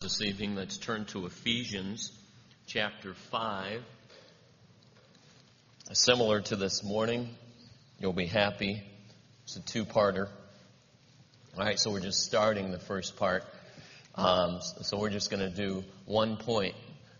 this evening. Let's turn to Ephesians chapter 5. Similar to this morning, you'll be happy. It's a two-parter. All right, so we're just starting the first part. So we're just going to do 1 point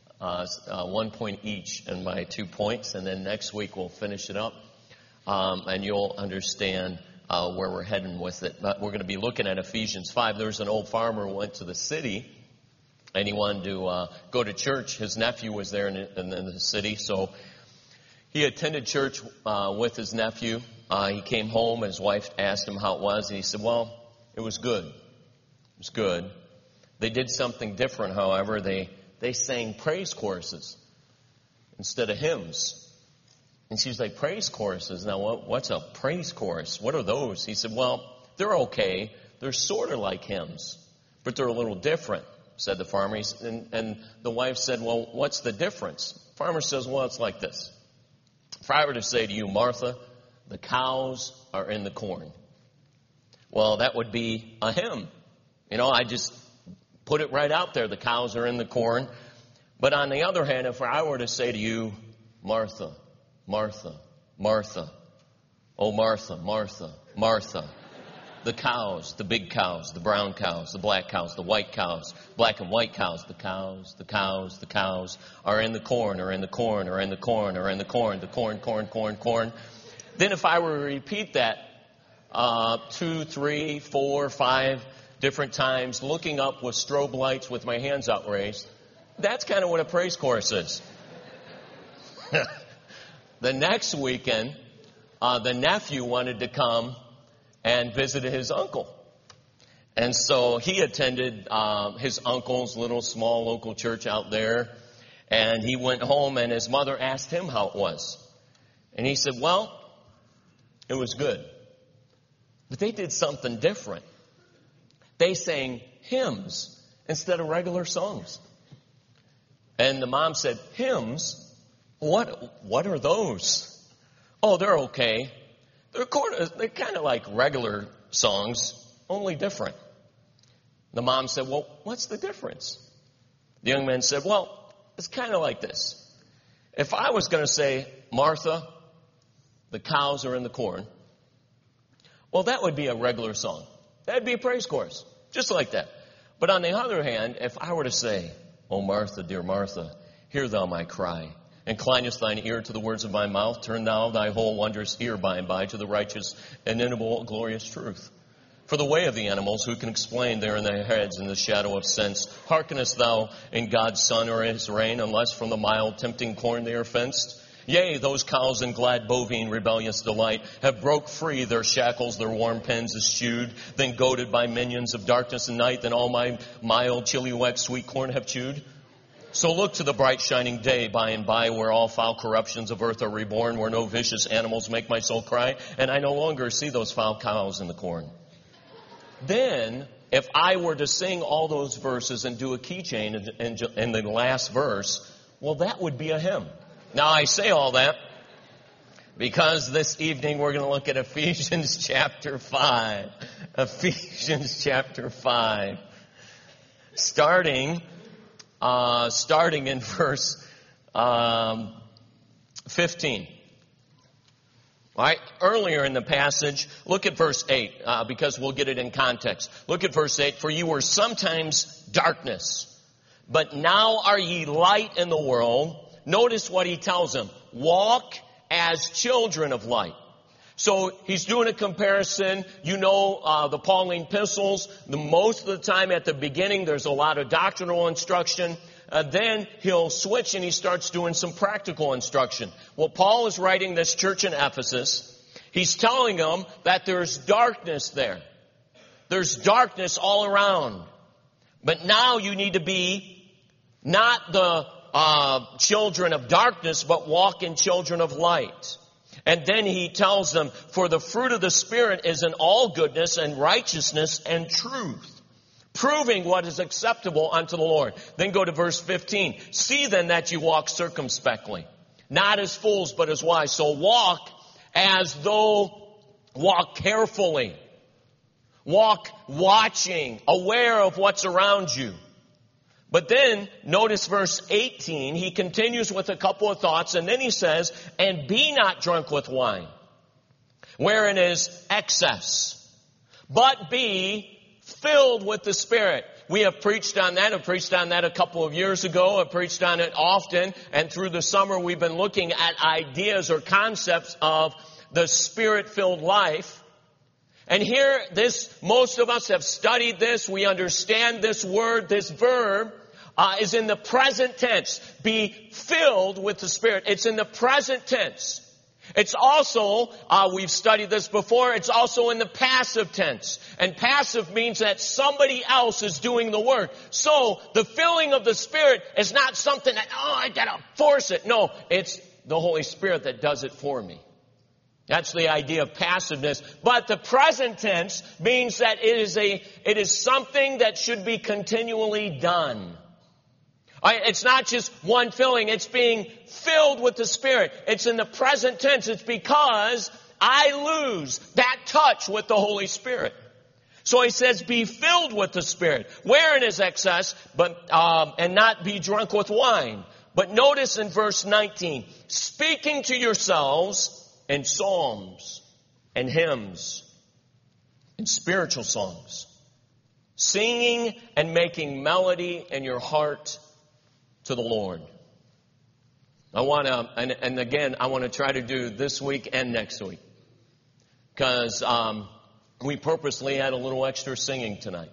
each in my 2 points, and then next week we'll finish it up, and you'll understand where we're heading with it. But we're going to be looking at Ephesians 5. There's an old farmer who went to the city, and he wanted to go to church. His nephew was there in the city, so he attended church with his nephew. He came home, and his wife asked him how it was, and he said, well, it was good. It was good. They did something different, however. They sang praise choruses instead of hymns. And she's like, praise choruses? Now, what's a praise chorus? What are those? He said, well, they're okay. They're sort of like hymns, but they're a little different, said the farmer. And the wife said, well, what's the difference? The farmer says, well, it's like this. If I were to say to you, Martha, the cows are in the corn. Well, that would be a hymn. You know, I just put it right out there. The cows are in the corn. But on the other hand, if I were to say to you, Martha, Martha, Martha, oh Martha, Martha, Martha, the cows, the big cows, the brown cows, the black cows, the white cows, black and white cows, the cows, the cows, the cows are in the corn, are in the corn, are in the corn, are in the corn, the corn, corn, corn, corn. Then if I were to repeat that 2, 3, 4, 5 different times, looking up with strobe lights with my hands outraised, that's kind of what a praise chorus is. The next weekend, the nephew wanted to come and visit his uncle. And so he attended his uncle's little small local church out there. And he went home, and his mother asked him how it was. And he said, well, it was good. But they did something different. They sang hymns instead of regular songs. And the mom said, hymns? What are those? Oh, they're okay. They're kind of like regular songs, only different. The mom said, well, what's the difference? The young man said, well, it's kind of like this. If I was going to say, Martha, the cows are in the corn, well, that would be a regular song. That'd be a praise chorus, just like that. But on the other hand, if I were to say, oh, Martha, dear Martha, hear thou my cry. Inclinest thine ear to the words of my mouth. Turn thou thy whole wondrous ear by and by to the righteous and inimitable glorious truth. For the way of the animals, who can explain there in their heads in the shadow of sense? Hearkenest thou in God's sun or his rain, unless from the mild tempting corn they are fenced? Yea, those cows in glad bovine rebellious delight have broke free their shackles, their warm pens eschewed, then goaded by minions of darkness and night, then all my mild chili wet sweet corn have chewed. So look to the bright shining day by and by, where all foul corruptions of earth are reborn, where no vicious animals make my soul cry, and I no longer see those foul cows in the corn. Then, if I were to sing all those verses and do a keychain in the last verse, well, that would be a hymn. Now, I say all that because this evening we're going to look at Ephesians chapter 5. Ephesians chapter 5. Starting in verse 15. All right, earlier in the passage, look at verse 8, because we'll get it in context. Look at verse 8. For you were sometimes darkness, but now are ye light in the world. Notice what he tells them. Walk as children of light. So he's doing a comparison. You know the Pauline epistles. Most of the time at the beginning there's a lot of doctrinal instruction. Then he'll switch and he starts doing some practical instruction. Well, Paul is writing this church in Ephesus. He's telling them that there's darkness there. There's darkness all around. But now you need to be not the children of darkness, but walk in children of light. And then he tells them, for the fruit of the Spirit is in all goodness and righteousness and truth, proving what is acceptable unto the Lord. Then go to verse 15. See then that you walk circumspectly, not as fools, but as wise. So walk carefully. Walk watching, aware of what's around you. But then, notice verse 18, he continues with a couple of thoughts, and then he says, and be not drunk with wine, wherein is excess, but be filled with the Spirit. We have preached on that. I preached on that a couple of years ago. I preached on it often. And through the summer, we've been looking at ideas or concepts of the Spirit-filled life. And here, most of us have studied this. We understand this word, this verb, is in the present tense. Be filled with the Spirit. It's in the present tense. It's also, we've studied this before, it's also in the passive tense. And passive means that somebody else is doing the work. So, the filling of the Spirit is not something that, I gotta force it. No, it's the Holy Spirit that does it for me. That's the idea of passiveness. But the present tense means that it is something that should be continually done. It's not just one filling. It's being filled with the Spirit. It's in the present tense. It's because I lose that touch with the Holy Spirit. So he says, be filled with the Spirit. Wherein is excess, and not be drunk with wine. But notice in verse 19, speaking to yourselves in psalms and hymns and spiritual songs, singing and making melody in your heart to the Lord. I want to, and again, I want to try to do this week and next week, because we purposely had a little extra singing tonight.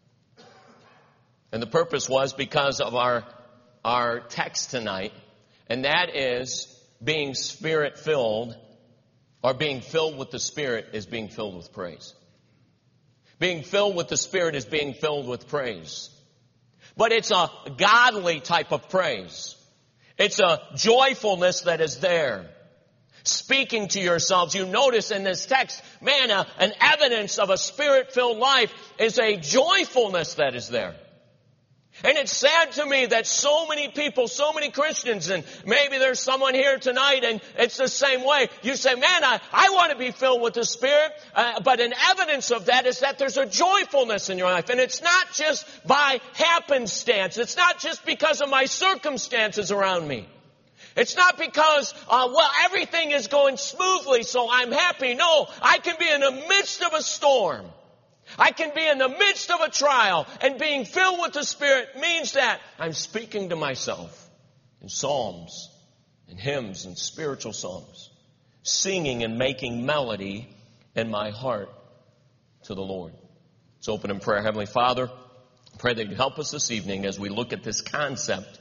And the purpose was because of our text tonight, and that is being Spirit-filled, or being filled with the Spirit is being filled with praise. Being filled with the Spirit is being filled with praise. But it's a godly type of praise. It's a joyfulness that is there. Speaking to yourselves, you notice in this text, an evidence of a Spirit-filled life is a joyfulness that is there. And it's sad to me that so many people, so many Christians, and maybe there's someone here tonight and it's the same way. You say, I want to be filled with the Spirit. But an evidence of that is that there's a joyfulness in your life. And it's not just by happenstance. It's not just because of my circumstances around me. It's not because, everything is going smoothly, so I'm happy. No, I can be in the midst of a storm. I can be in the midst of a trial, and being filled with the Spirit means that I'm speaking to myself in psalms and hymns and spiritual songs, singing and making melody in my heart to the Lord. Let's open in prayer. Heavenly Father, I pray that you help us this evening as we look at this concept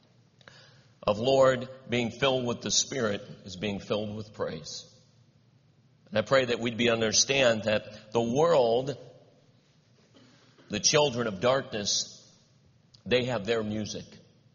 of, Lord, being filled with the Spirit is being filled with praise. And I pray that we'd understand that the world, the children of darkness, they have their music.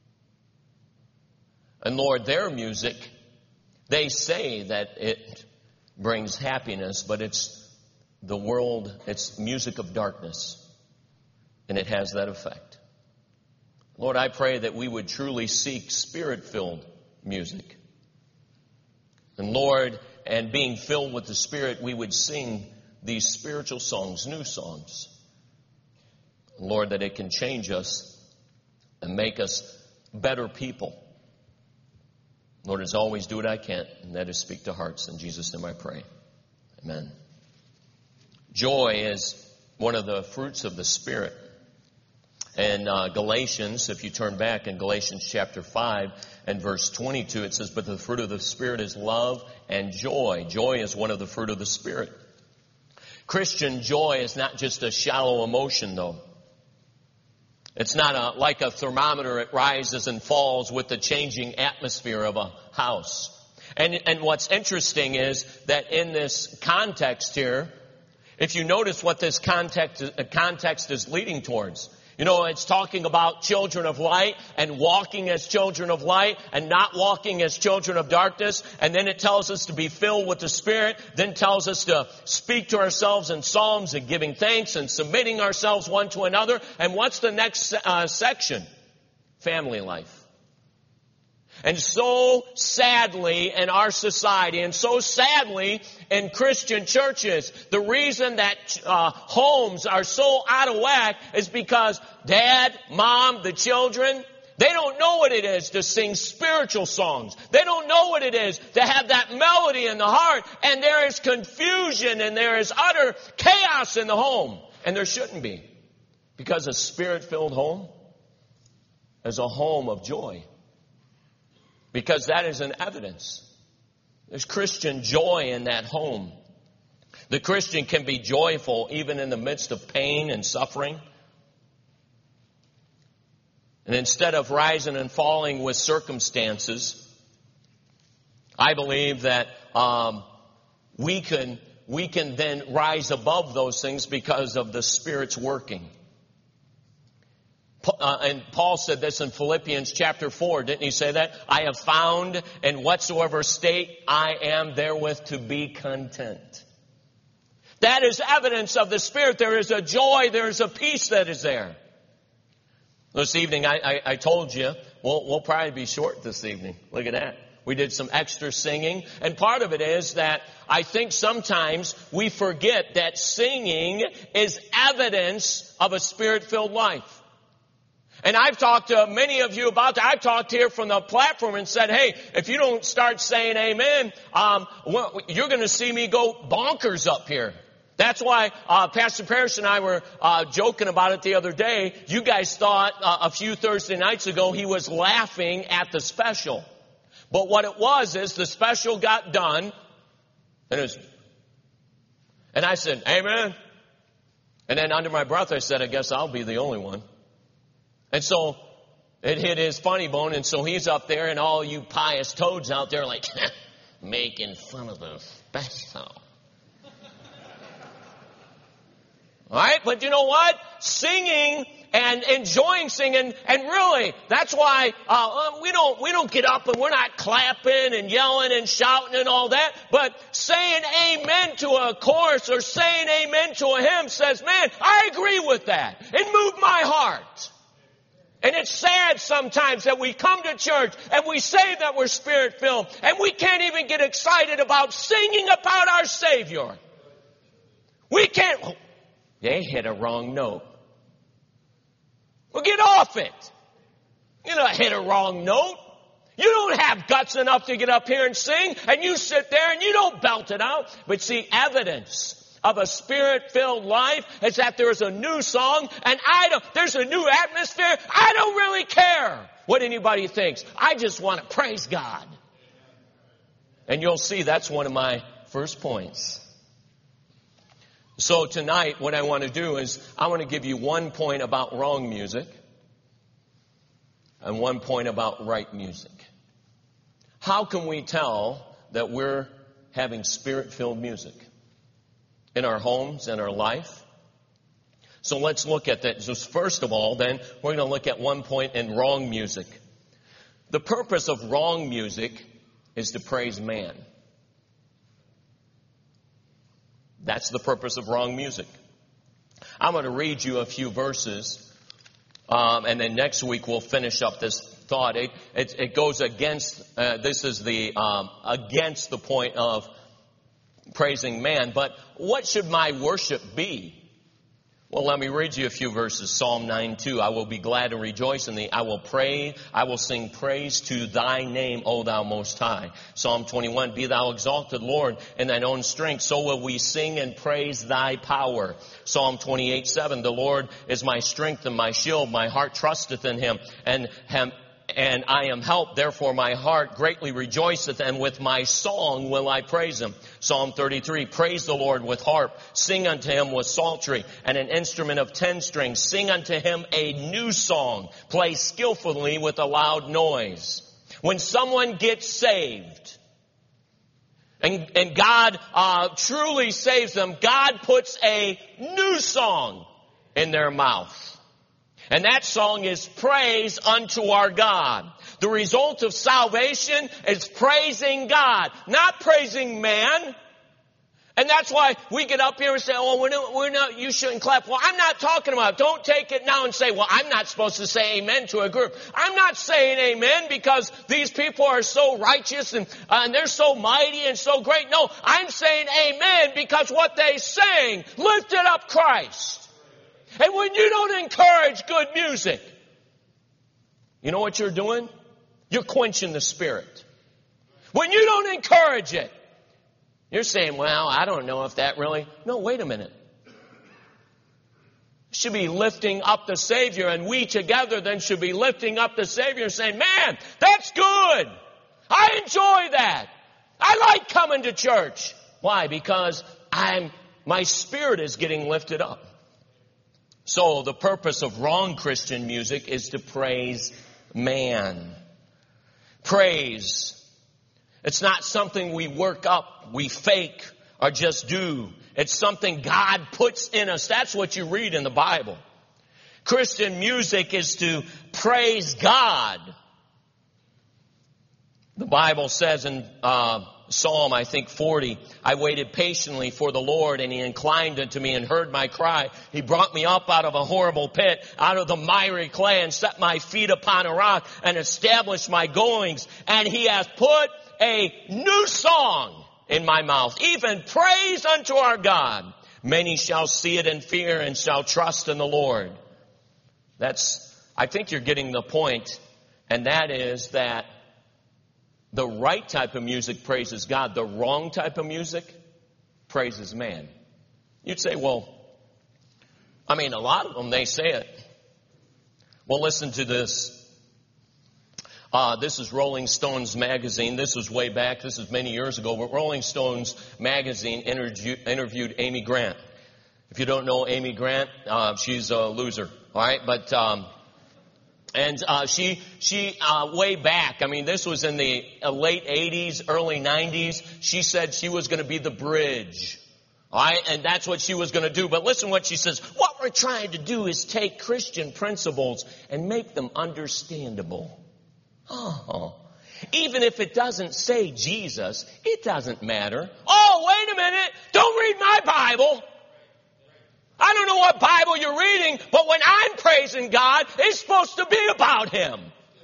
And Lord, their music, they say that it brings happiness, but it's the world, it's music of darkness. And it has that effect. Lord, I pray that we would truly seek Spirit-filled music. And Lord, and being filled with the Spirit, we would sing these spiritual songs, new songs. Lord, that it can change us and make us better people. Lord, as always, do what I can, and that is speak to hearts. In Jesus' name I pray. Amen. Joy is one of the fruits of the Spirit. And Galatians, if you turn back in Galatians chapter 5 and verse 22, it says, but the fruit of the Spirit is love and joy. Joy is one of the fruit of the Spirit. Christian joy is not just a shallow emotion, though. It's not like a thermometer. It rises and falls with the changing atmosphere of a house. And what's interesting is that in this context here, if you notice what this context is leading towards, it's talking about children of light and walking as children of light and not walking as children of darkness. And then it tells us to be filled with the Spirit. Then tells us to speak to ourselves in psalms and giving thanks and submitting ourselves one to another. And what's the next section? Family life. And so sadly in our society, and so sadly in Christian churches, the reason that homes are so out of whack is because dad, mom, the children, they don't know what it is to sing spiritual songs. They don't know what it is to have that melody in the heart. And there is confusion and there is utter chaos in the home. And there shouldn't be. Because a spirit-filled home is a home of joy. Because that is an evidence. There's Christian joy in that home. The Christian can be joyful even in the midst of pain and suffering. And instead of rising and falling with circumstances, I believe that we can then rise above those things because of the Spirit's working. And Paul said this in Philippians chapter 4, didn't he say that? I have found in whatsoever state I am therewith to be content. That is evidence of the Spirit. There is a joy, there is a peace that is there. This evening, I told you, we'll probably be short this evening. Look at that. We did some extra singing. And part of it is that I think sometimes we forget that singing is evidence of a Spirit-filled life. And I've talked to many of you about that. I've talked here from the platform and said, hey, if you don't start saying amen, you're going to see me go bonkers up here. That's why Pastor Parrish and I were joking about it the other day. You guys thought a few Thursday nights ago he was laughing at the special. But what it was is the special got done, and I said, amen. And then under my breath I said, I guess I'll be the only one. And so it hit his funny bone, and so he's up there, and all you pious toads out there like, making fun of the special. All right, but you know what? Singing and enjoying singing, and really, that's why we don't get up and we're not clapping and yelling and shouting and all that. But saying amen to a chorus or saying amen to a hymn says, man, I agree with that. It moved my heart. And it's sad sometimes that we come to church and we say that we're Spirit-filled and we can't even get excited about singing about our Savior. We can't. Oh, they hit a wrong note. Well, get off it. You don't hit a wrong note. You don't have guts enough to get up here and sing, and you sit there and you don't belt it out. But see, evidence of a Spirit-filled life is that there's a new song, and there's a new atmosphere. I don't really care what anybody thinks. I just want to praise God. And you'll see that's one of my first points. So tonight, what I want to do is I want to give you 1 point about wrong music and 1 point about right music. How can we tell that we're having Spirit-filled music in our homes, in our life? So let's look at that. Just first of all, then, we're going to look at 1 point in wrong music. The purpose of wrong music is to praise man. That's the purpose of wrong music. I'm going to read you a few verses, and then next week we'll finish up this thought. It goes against, this is the against the point of praising man. But what should my worship be? Well, let me read you a few verses. Psalm 9:2. I will be glad and rejoice in thee. I will pray. I will sing praise to thy name, O thou most high. Psalm 21. Be thou exalted, Lord, in thine own strength. So will we sing and praise thy power. Psalm 28:7. The Lord is my strength and my shield. My heart trusteth in him, and I am helped, therefore my heart greatly rejoiceth, and with my song will I praise him. Psalm 33, praise the Lord with harp, sing unto him with psaltery, and an instrument of 10 strings. Sing unto him a new song, play skillfully with a loud noise. When someone gets saved, and God truly saves them, God puts a new song in their mouth. And that song is praise unto our God. The result of salvation is praising God, not praising man. And that's why we get up here and say, oh, we're not, you shouldn't clap. Well, I'm not talking about, don't take it now and say, well, I'm not supposed to say amen to a group. I'm not saying amen because these people are so righteous and they're so mighty and so great. No, I'm saying amen because what they sang lifted up Christ. And when you don't encourage good music, you know what you're doing? You're quenching the Spirit. When you don't encourage it, you're saying, well, I don't know if that really... No, wait a minute. Should be lifting up the Savior, and we together then should be lifting up the Savior and saying, man, that's good. I enjoy that. I like coming to church. Why? Because my spirit is getting lifted up. So the purpose of wrong Christian music is to praise man. Praise. It's not something we work up, we fake, or just do. It's something God puts in us. That's what you read in the Bible. Christian music is to praise God. The Bible says in Psalm, I think 40, I waited patiently for the Lord, and He inclined unto me and heard my cry. He brought me up out of a horrible pit, out of the miry clay, and set my feet upon a rock, and established my goings. And He hath put a new song in my mouth, even praise unto our God. Many shall see it and fear and shall trust in the Lord. I think you're getting the point, and that is that the right type of music praises God. The wrong type of music praises man. You'd say, well, a lot of them, they say it. Well, listen to this. This is Rolling Stones magazine. This was way back. This is many years ago. But Rolling Stones magazine interviewed Amy Grant. If you don't know Amy Grant, she's a loser. All right, but she way back. This was in the late 80s, early 90s. She said she was going to be the bridge. All right, and that's what she was going to do. But listen what she says. What we're trying to do is take Christian principles and make them understandable. Oh, even if it doesn't say Jesus, it doesn't matter. Oh, wait a minute. Don't read my Bible. I don't know what Bible you're reading, but when I'm praising God, it's supposed to be about Him.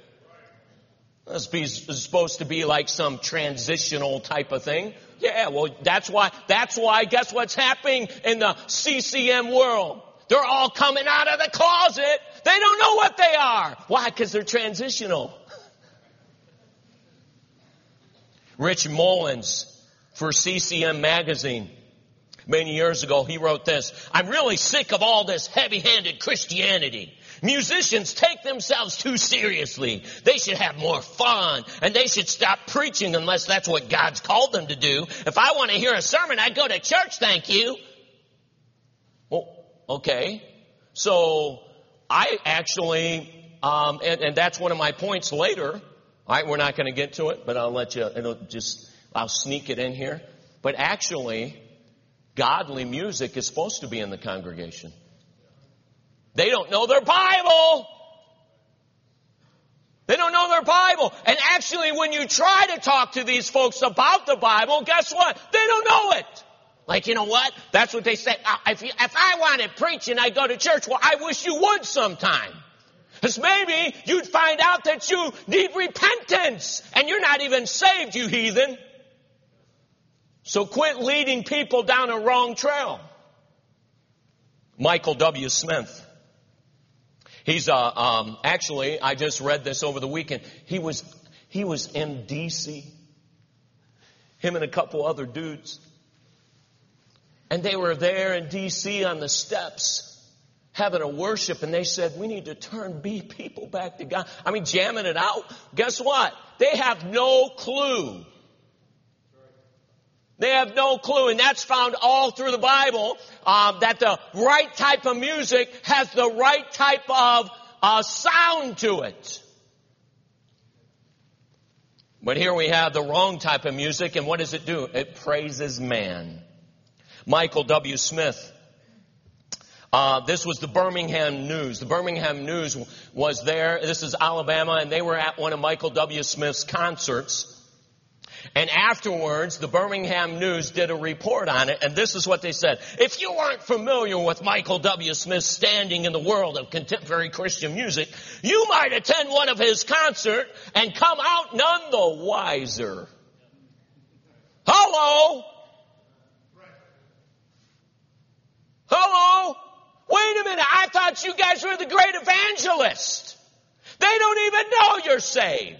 It's supposed to be like some transitional type of thing. Yeah, well, that's why, guess what's happening in the CCM world? They're all coming out of the closet. They don't know what they are. Why? Because they're transitional. Rich Mullins for CCM magazine. Many years ago, he wrote this. I'm really sick of all this heavy-handed Christianity. Musicians take themselves too seriously. They should have more fun, and they should stop preaching unless that's what God's called them to do. If I want to hear a sermon, I go to church, thank you. Well, okay. So I actually, and that's one of my points later. All right, we're not going to get to it, but I'll let you, I'll sneak it in here. But actually, godly music is supposed to be in the congregation. They don't know their Bible. They don't know their Bible. And actually, when you try to talk to these folks about the Bible, guess what? They don't know it. Like, you know what? That's what they say. If I wanted preaching, I go to church. Well, I wish you would sometime. Because maybe you'd find out that you need repentance. And you're not even saved, you heathen. So quit leading people down a wrong trail. Michael W. Smith. He's actually, I just read this over the weekend. He was in D.C. Him and a couple other dudes. And they were there in D.C. on the steps having a worship, and they said, we need to turn people back to God. Jamming it out. Guess what? They have no clue. They have no clue, and that's found all through the Bible, that the right type of music has the right type of sound to it. But here we have the wrong type of music, and what does it do? It praises man. Michael W. Smith. This was the Birmingham News. The Birmingham News was there. This is Alabama, and they were at one of Michael W. Smith's concerts. And afterwards, the Birmingham News did a report on it, and this is what they said. If you aren't familiar with Michael W. Smith's standing in the world of contemporary Christian music, you might attend one of his concerts and come out none the wiser. Hello? Hello? Wait a minute, I thought you guys were the great evangelist. They don't even know you're saved.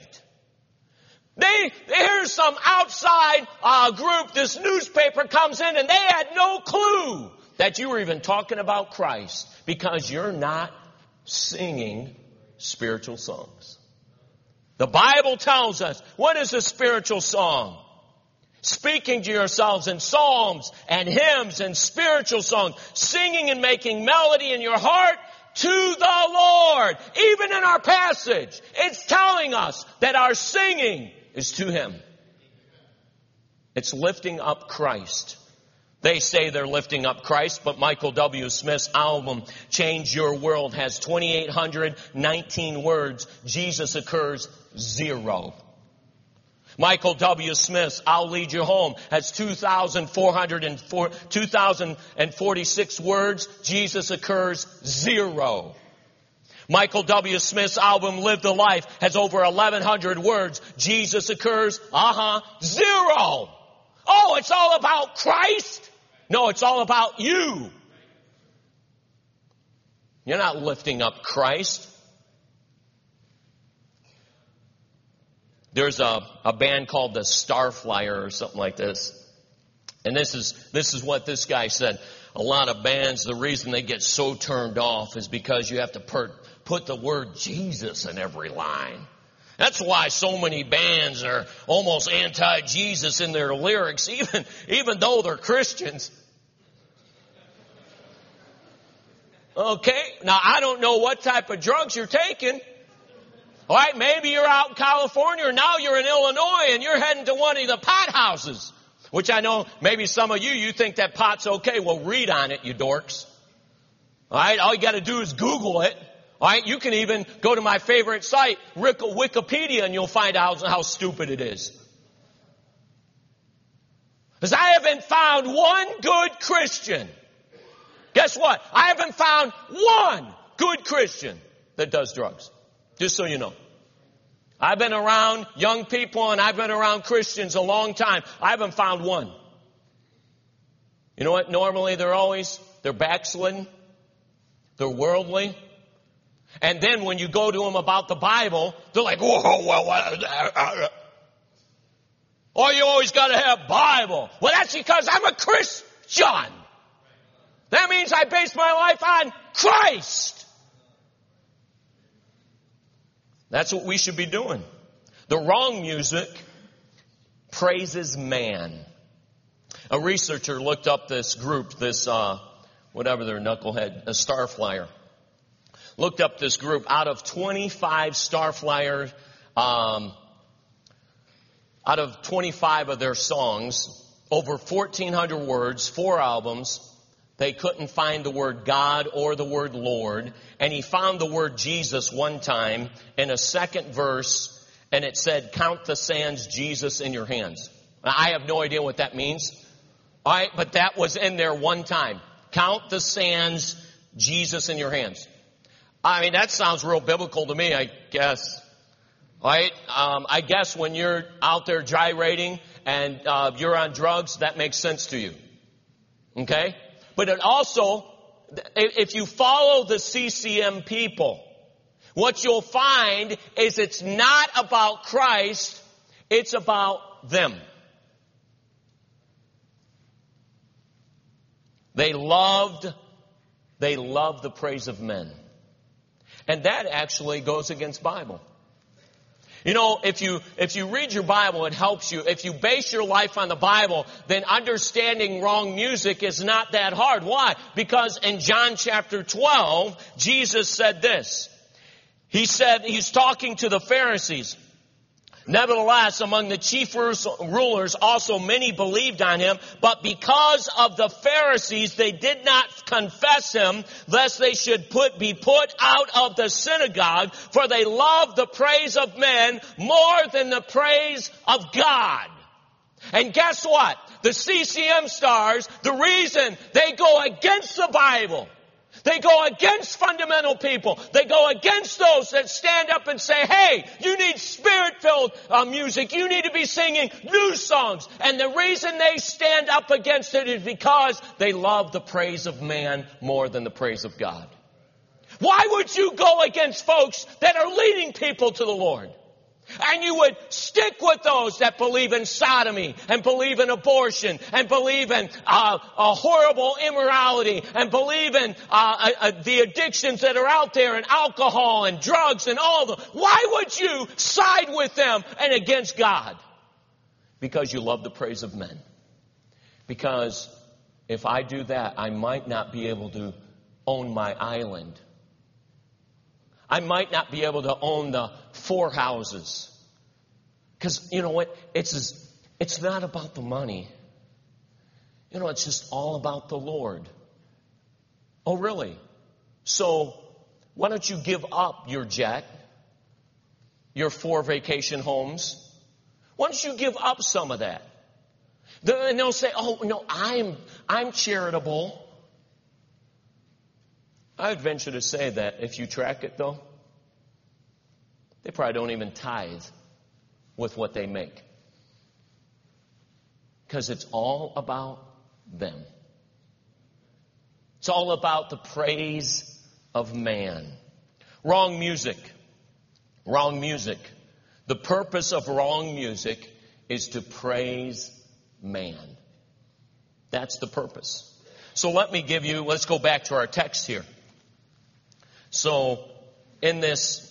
Here's some outside group, this newspaper comes in, and they had no clue that you were even talking about Christ because you're not singing spiritual songs. The Bible tells us, what is a spiritual song? Speaking to yourselves in psalms and hymns and spiritual songs, singing and making melody in your heart to the Lord. Even in our passage, it's telling us that our singing is to Him. It's lifting up Christ. They say they're lifting up Christ, but Michael W. Smith's album, Change Your World, has 2,819 words. Jesus occurs 0. Michael W. Smith's I'll Lead You Home has 2,046 words. Jesus occurs 0. Michael W. Smith's album Live the Life has over 1,100 words. Jesus occurs 0. Oh, it's all about Christ? No, it's all about you. You're not lifting up Christ. There's a band called the Starflyer or something like this. And this is what this guy said. A lot of bands, the reason they get so turned off is because you have to put the word Jesus in every line. That's why so many bands are almost anti-Jesus in their lyrics, even though they're Christians. Okay, now I don't know what type of drugs you're taking. All right, maybe you're out in California or now you're in Illinois and you're heading to one of the pot houses. Which I know maybe some of you think that pot's okay. Well, read on it, you dorks. All right, all you got to do is Google it. All right, you can even go to my favorite site, Wikipedia, and you'll find out how stupid it is. Because I haven't found one good Christian. Guess what? I haven't found one good Christian that does drugs. Just so you know. I've been around young people and I've been around Christians a long time. I haven't found one. You know what? Normally they're backslidden. They're worldly. And then when you go to them about the Bible, they're like, whoa, well, oh, you always got to have Bible. Well, that's because I'm a Christian. That means I base my life on Christ. That's what we should be doing. The wrong music praises man. A researcher looked up this group, whatever their knucklehead, a Starflyer. Looked up this group. Out of 25 Starflyer, out of 25 of their songs, over 1,400 words, 4 albums, they couldn't find the word God or the word Lord. And he found the word Jesus one time in a second verse, and it said, count the sands, Jesus, in your hands. Now, I have no idea what that means. All right, but that was in there one time. Count the sands, Jesus, in your hands. I mean, that sounds real biblical to me, I guess. All right, I guess when you're out there gyrating and you're on drugs, that makes sense to you. Okay? But it also, if you follow the CCM people, what you'll find is it's not about Christ, it's about them. They loved the praise of men. And that actually goes against Bible. You know, if you read your Bible, it helps you. If you base your life on the Bible, then understanding wrong music is not that hard. Why? Because in John chapter 12, Jesus said this. He said, he's talking to the Pharisees. Nevertheless, among the chief rulers also many believed on him, but because of the Pharisees, they did not confess him, lest they should be put out of the synagogue, for they loved the praise of men more than the praise of God. And guess what? The CCM stars, the reason they go against the Bible, they go against fundamental people, they go against those that stand up and say, hey, you need spirit-filled music, you need to be singing new songs. And the reason they stand up against it is because they love the praise of man more than the praise of God. Why would you go against folks that are leading people to the Lord? And you would stick with those that believe in sodomy and believe in abortion and believe in a horrible immorality and believe in the addictions that are out there and alcohol and drugs and all of them. Why would you side with them and against God? Because you love the praise of men. Because if I do that, I might not be able to own my island. I might not be able to own the 4 houses. Because, you know what? It's not about the money. You know, it's just all about the Lord. Oh, really? So, why don't you give up your jet, your 4 vacation homes? Why don't you give up some of that? And they'll say, oh, no, I'm charitable. I'd venture to say that if you track it, though, they probably don't even tithe with what they make. Because it's all about them. It's all about the praise of man. Wrong music. Wrong music. The purpose of wrong music is to praise man. That's the purpose. So let's go back to our text here. So, in this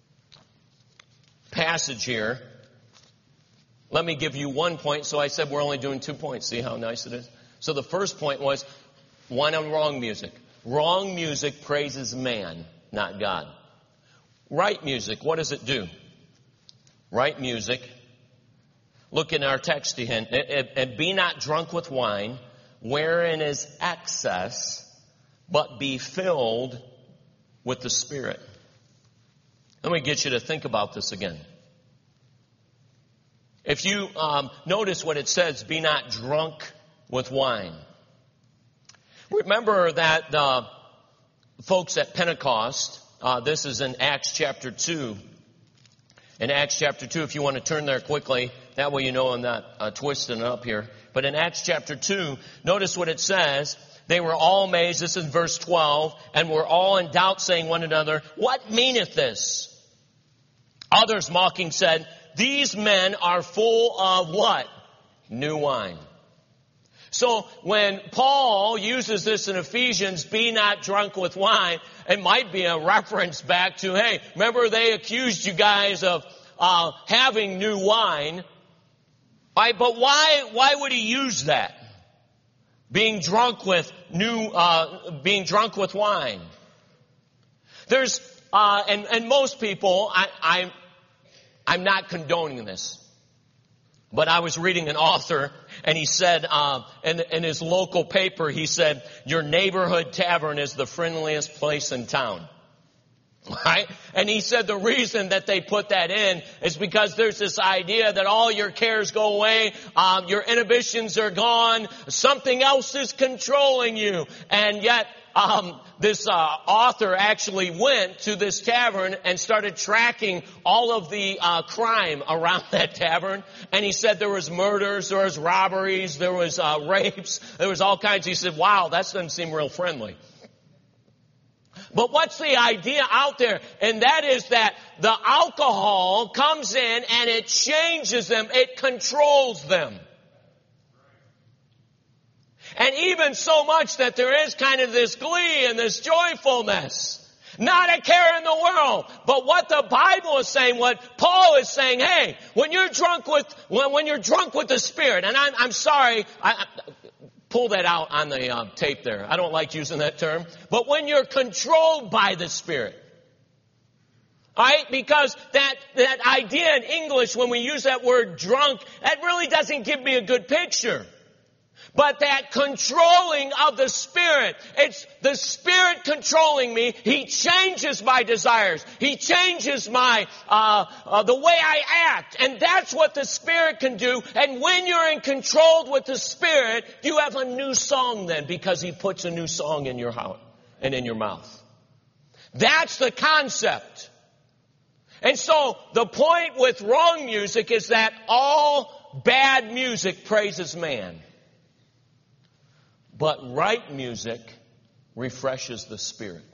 passage here, let me give you 1 point. So I said we're only doing 2 points. See how nice it is? So the first point was one on wrong music. Wrong music praises man, not God. Right music, what does it do? Right music. Look in our text again. And be not drunk with wine, wherein is excess, but be filled with the Spirit. Let me get you to think about this again. If you notice what it says, be not drunk with wine. Remember that the folks at Pentecost, this is in Acts chapter 2. In Acts chapter 2, if you want to turn there quickly, that way you know I'm not twisting it up here. But in Acts chapter 2, notice what it says. They were all amazed, this is verse 12, and were all in doubt, saying one another, what meaneth this? Others mocking said, these men are full of what? New wine. So when Paul uses this in Ephesians, be not drunk with wine, it might be a reference back to, hey, remember they accused you guys of having new wine. Right? But why would he use that? Being drunk with wine. There's and most people, I'm not condoning this, but I was reading an author, and he said in his local paper, he said, your neighborhood tavern is the friendliest place in town. Right? And he said the reason that they put that in is because there's this idea that all your cares go away, your inhibitions are gone, something else is controlling you. And yet, this author actually went to this tavern and started tracking all of the crime around that tavern. And he said there was murders, there was robberies, there was rapes, there was all kinds. He said, wow, that doesn't seem real friendly. But what's the idea out there? And that is that the alcohol comes in and it changes them. It controls them. And even so much that there is kind of this glee and this joyfulness. Not a care in the world. But what the Bible is saying, what Paul is saying, hey, when you're drunk with the Spirit, and I'm sorry, pull that out on the tape there. I don't like using that term. But when you're controlled by the Spirit. Alright? Because that idea in English, when we use that word drunk, that really doesn't give me a good picture. But that controlling of the Spirit, it's the Spirit controlling me. He changes my desires. He changes my, the way I act. And that's what the Spirit can do. And when you're in control with the Spirit, you have a new song then, because He puts a new song in your heart and in your mouth. That's the concept. And so the point with wrong music is that all bad music praises man. But right music refreshes the spirit.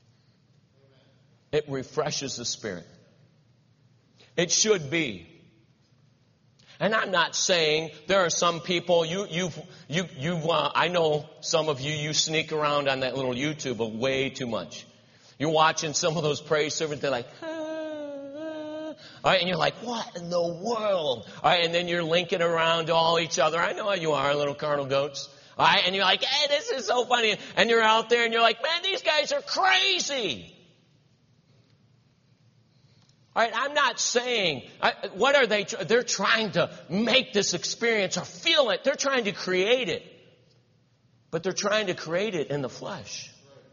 It refreshes the spirit. It should be. And I'm not saying there are some people, I know some of you sneak around on that little YouTube way too much. You're watching some of those praise servants, they're like, all right, and you're like, what in the world? All right, and then you're linking around to all each other. I know how you are, little carnal goats. All right, and you're like, hey, this is so funny. And you're out there and you're like, man, these guys are crazy. All right, I'm not saying, what are they? They're trying to make this experience or feel it. They're trying to create it. But they're trying to create it in the flesh.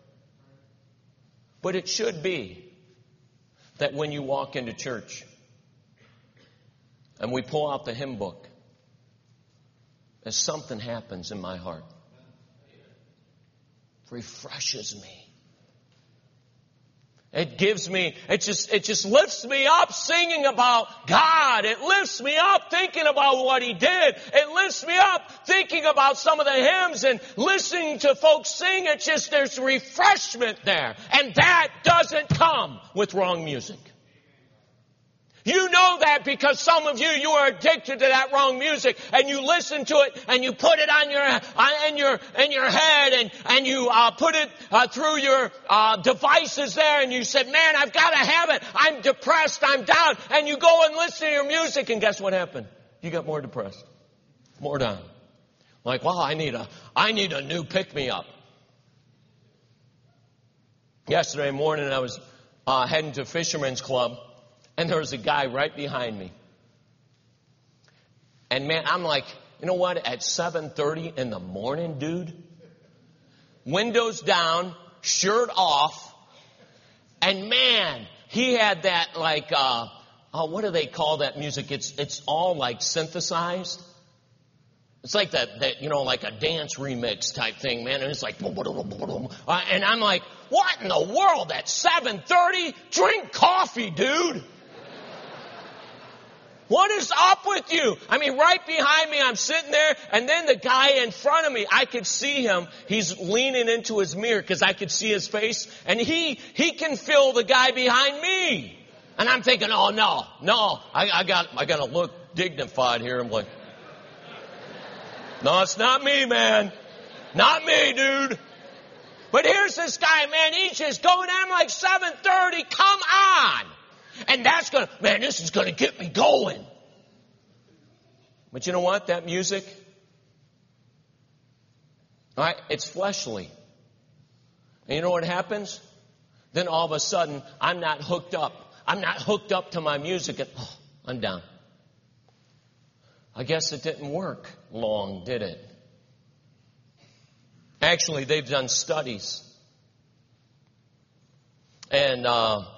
But it should be that when you walk into church and we pull out the hymn book, as something happens in my heart. Refreshes me. It gives me, it just lifts me up singing about God. It lifts me up thinking about what He did. It lifts me up thinking about some of the hymns and listening to folks sing. It's just, there's refreshment there. And that doesn't come with wrong music. You know that because some of you are addicted to that wrong music, and you listen to it and you put it on in your head and you put it through your devices there, and you said, man, I've got to have it. I'm depressed. I'm down. And you go and listen to your music, and guess what happened? You got more depressed, more down. Like, well, I need a new pick-me-up. Yesterday morning, I was heading to Fisherman's Club. And there was a guy right behind me. And man, I'm like, you know what? At 7:30 in the morning, dude, windows down, shirt off. And man, he had that like, what do they call that music? It's all like synthesized. It's like that, you know, like a dance remix type thing, man. And it's like, and I'm like, what in the world at 7:30? Drink coffee, dude. What is up with you? I mean, right behind me, I'm sitting there, and then the guy in front of me, I could see him. He's leaning into his mirror because I could see his face, and he can feel the guy behind me. And I'm thinking, oh no, I got to look dignified here. I'm like, no, it's not me, man, not me, dude. But here's this guy, man. He's just going at him like 7:30. Come on. And that's this is going to get me going. But you know what? That music, all right, it's fleshly. And you know what happens? Then all of a sudden, I'm not hooked up. I'm not hooked up to my music, and I'm down. I guess it didn't work long, did it? Actually, they've done studies. And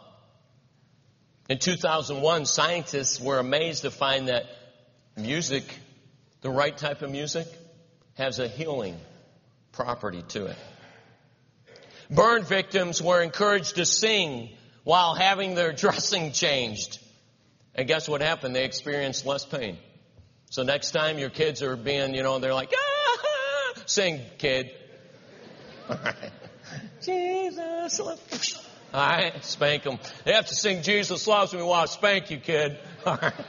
in 2001, scientists were amazed to find that music, the right type of music, has a healing property to it. Burn victims were encouraged to sing while having their dressing changed. And guess what happened? They experienced less pain. So next time your kids are being, they're like, ah, sing, kid. All right. Jesus. All right, spank them. They have to sing Jesus Loves Me while I spank you, kid. All right.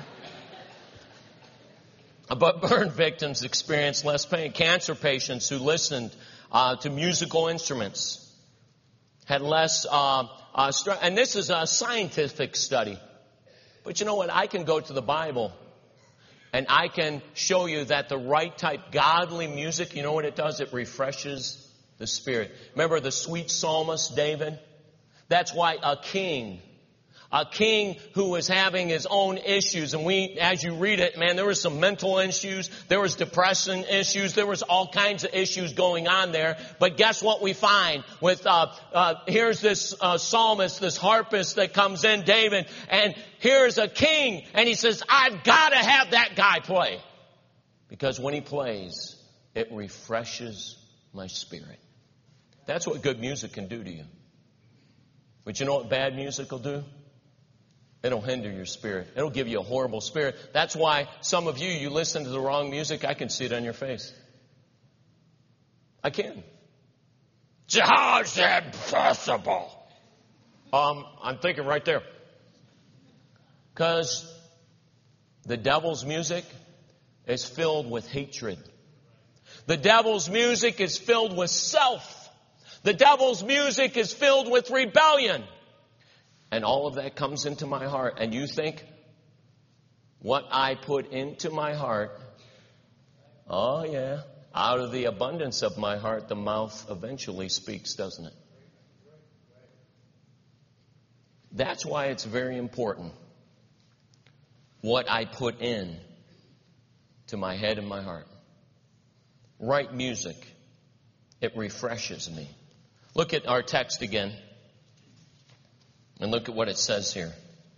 But burn victims experience less pain. Cancer patients who listened to musical instruments had less stress. And this is a scientific study. But you know what? I can go to the Bible and I can show you that the right type godly music, you know what it does? It refreshes the spirit. Remember the sweet psalmist David? That's why a king a king who was having his own issues. And as you read it, man, there was some mental issues. There was depression issues. There was all kinds of issues going on there. But guess what we find with, here's this psalmist, this harpist that comes in, David, and here's a king. And he says, I've got to have that guy play. Because when he plays, it refreshes my spirit. That's what good music can do to you. But you know what bad music will do? It'll hinder your spirit. It'll give you a horrible spirit. That's why some of you listen to the wrong music. I can see it on your face. I can. How's that possible? I'm thinking right there. Because the devil's music is filled with hatred. The devil's music is filled with self. The devil's music is filled with rebellion. And all of that comes into my heart. And you think what I put into my heart, oh yeah, out of the abundance of my heart, the mouth eventually speaks, doesn't it? That's why it's very important what I put in to my head and my heart. Right music, it refreshes me. Look at our text again. And look at what it says here.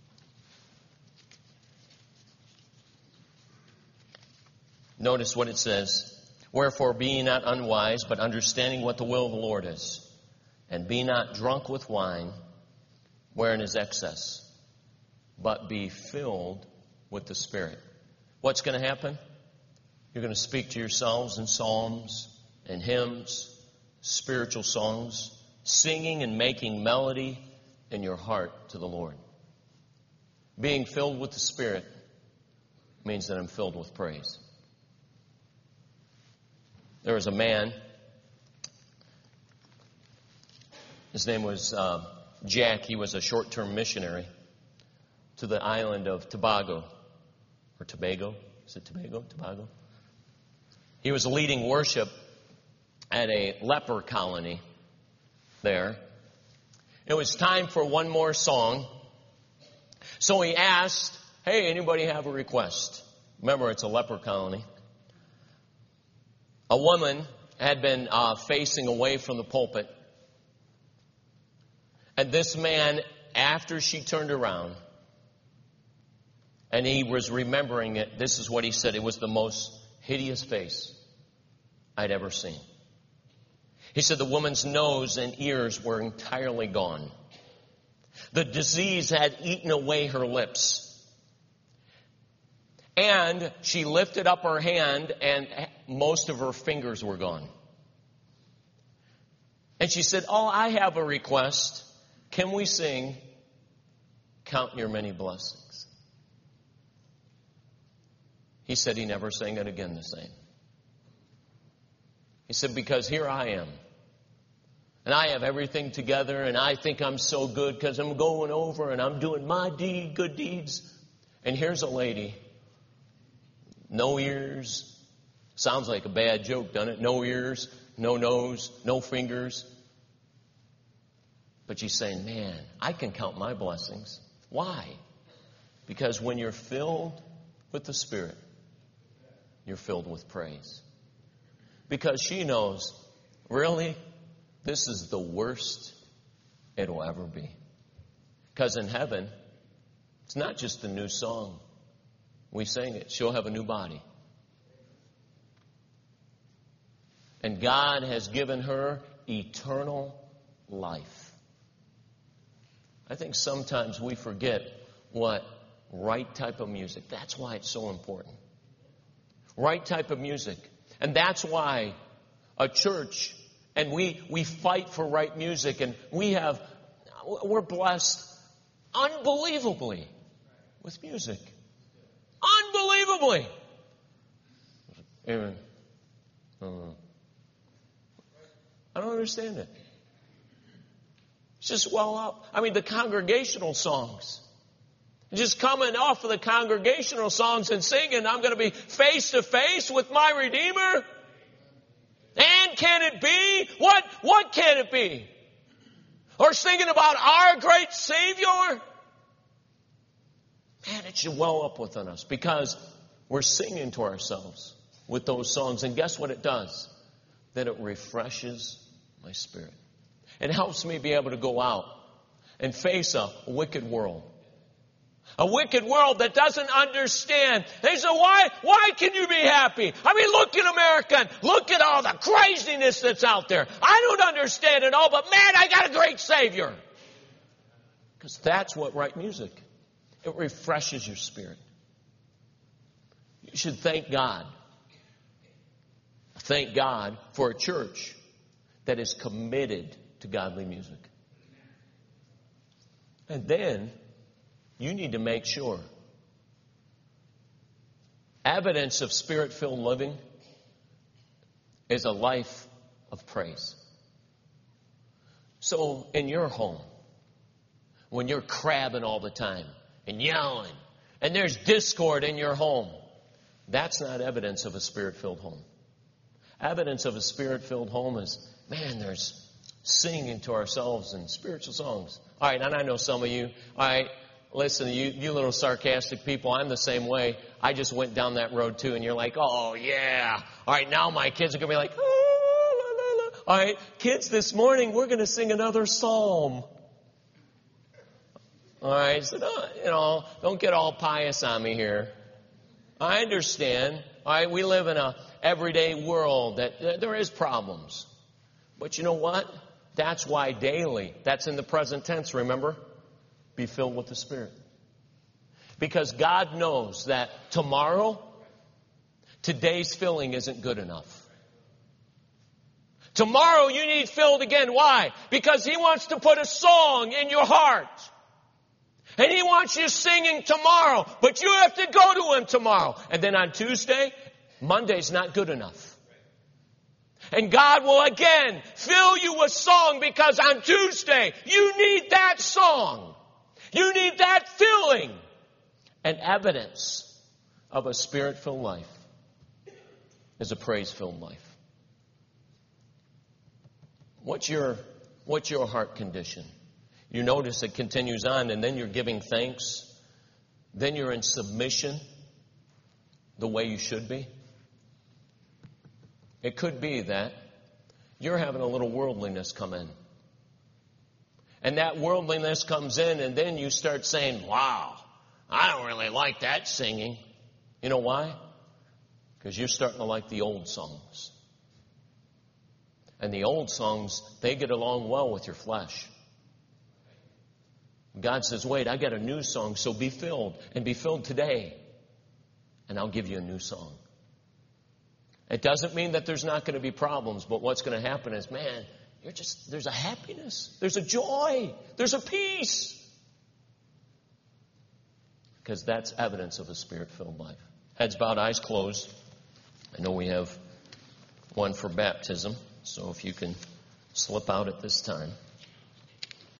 Notice what it says. Wherefore, be ye not unwise, but understanding what the will of the Lord is. And be not drunk with wine, wherein is excess, but be filled with the Spirit. What's going to happen? You're going to speak to yourselves in psalms and hymns, spiritual songs, singing and making melody in your heart to the Lord. Being filled with the Spirit means that I'm filled with praise. There was a man, his name was Jack. He was a short-term missionary to the island of Tobago, or Tobago. Is it Tobago? Tobago? He was leading worship at a leper colony there. It was time for one more song. So he asked, hey, anybody have a request? Remember, it's a leper colony. A woman had been facing away from the pulpit. And this man, after she turned around, and he was remembering it, this is what he said. It was the most hideous face I'd ever seen. He said the woman's nose and ears were entirely gone. The disease had eaten away her lips. And she lifted up her hand and most of her fingers were gone. And she said, oh, I have a request. Can we sing Count Your Many Blessings? He said he never sang it again the same. He said, because here I am. And I have everything together, and I think I'm so good because I'm going over and I'm doing my good deeds. And here's a lady, no ears. Sounds like a bad joke, doesn't it? No ears, no nose, no fingers. But she's saying, man, I can count my blessings. Why? Because when you're filled with the Spirit, you're filled with praise. Because she knows, really, this is the worst it'll ever be. Because in heaven, it's not just a new song. We sing it. She'll have a new body. And God has given her eternal life. I think sometimes we forget what right type of music. That's why it's so important. Right type of music. And that's why a church, and we fight for right music, and we're blessed unbelievably with music. Unbelievably. Amen. I don't understand it. It's just well up. I mean, the congregational songs. Just coming off of the congregational songs and singing, I'm going to be face to face with my Redeemer. And can it be? What can it be? Or singing about our great Savior. it should well up within us because we're singing to ourselves with those songs. And guess what it does? That it refreshes my spirit. It helps me be able to go out and face a wicked world. A wicked world that doesn't understand. They say, why can you be happy? I mean, look at America. And look at all the craziness that's out there. I don't understand it all, but man, I got a great Savior. Because that's what right music. It refreshes your spirit. You should thank God. Thank God for a church that is committed to godly music. And then you need to make sure evidence of spirit-filled living is a life of praise. So in your home, when you're crabbing all the time and yelling, and there's discord in your home, that's not evidence of a spirit-filled home. Evidence of a spirit-filled home is, man, there's singing to ourselves in spiritual songs. All right, and I know some of you, all right, listen, you little sarcastic people, I'm the same way. I just went down that road too, and you're like, oh, yeah. All right, now my kids are going to be like, oh, la, la, la. All right, kids, this morning we're going to sing another psalm. All right, so don't get all pious on me here. I understand. All right, we live in a everyday world that there is problems. But you know what? That's why daily, that's in the present tense, remember? Be filled with the Spirit. Because God knows that tomorrow, today's filling isn't good enough. Tomorrow you need filled again. Why? Because He wants to put a song in your heart. And He wants you singing tomorrow. But you have to go to Him tomorrow. And then on Tuesday, Monday's not good enough. And God will again fill you with song because on Tuesday, you need that song. You need that filling. And evidence of a Spirit-filled life is a praise-filled life. What's your heart condition? You notice it continues on, and then you're giving thanks. Then you're in submission the way you should be. It could be that you're having a little worldliness come in. And that worldliness comes in, and then you start saying, wow, I don't really like that singing. You know why? Because you're starting to like the old songs. And the old songs, they get along well with your flesh. God says, wait, I got a new song, so be filled. And be filled today. And I'll give you a new song. It doesn't mean that there's not going to be problems, but what's going to happen is, man, there's a happiness, there's a joy, there's a peace. Because that's evidence of a Spirit-filled life. Heads bowed, eyes closed. I know we have one for baptism, so if you can slip out at this time.